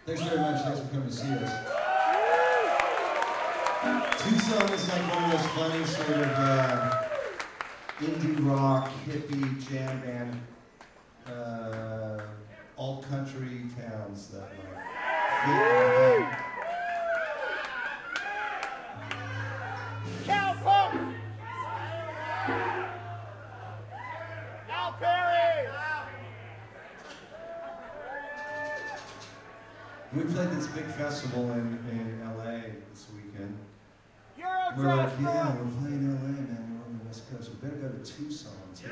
Thanks very much. Thanks for coming to see us. Tucson is like one of those funny sort of indie rock, hippie, jam band, alt country towns that like. Cowpunk! Al Perry! We played this big festival in LA this weekend. We're like, yeah, we're playing LA, man. We're on the West Coast. We better go to Tucson too. I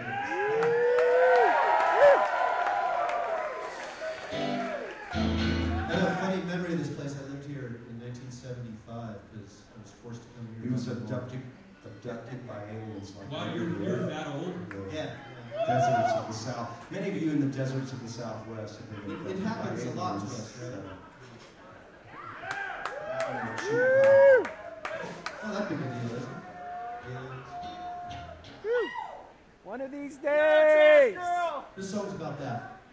have a funny memory of this place. I lived here in 1975 because I was forced to come here. He was abducted by aliens. Like wow, you're that old? Yeah. Deserts of the South. Many of you in the deserts of the Southwest have been abducted. It happens a lot to us, right? Not that big a deal, is it? One of these days! This song's about that.